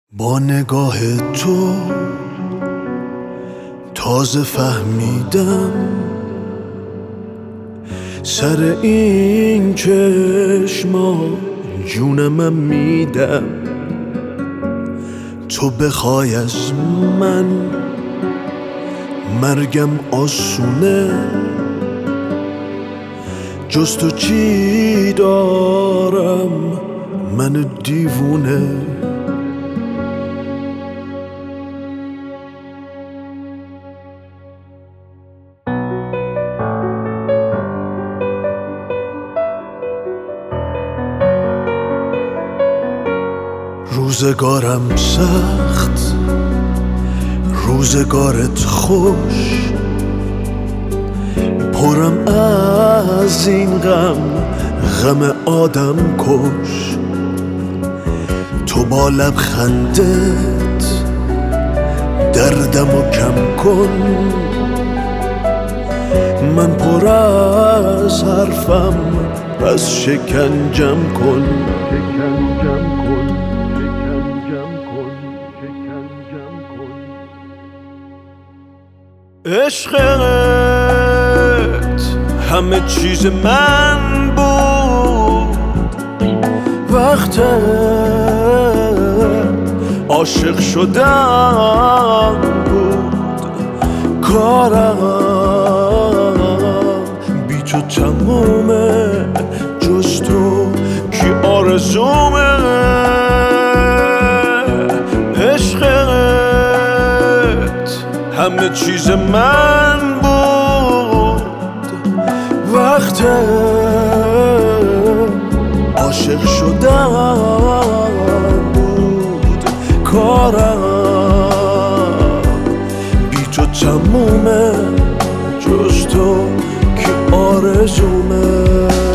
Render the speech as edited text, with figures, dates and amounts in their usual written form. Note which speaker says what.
Speaker 1: با نگاه تو تازه فهمیدم سر این چشما جونم میدم. تو بخوای از من مرگم آسونه، جز تو چی دارم من دیوونه. روزگارم سخت، روزگارت خوش، پرم از این غم آدم کش. تو با لبخندت دردمو کم کن، من پر از حرفم پس شکنجم کن. عشقت همه چیز من بود، وقت عاشق شدن بود. کارم بی تو تمومه، جز تو کی آرزومه. همه چیز من بود، وقت عاشق شدن بود. کارم بی تو تمومه، جز تو که آرزومه.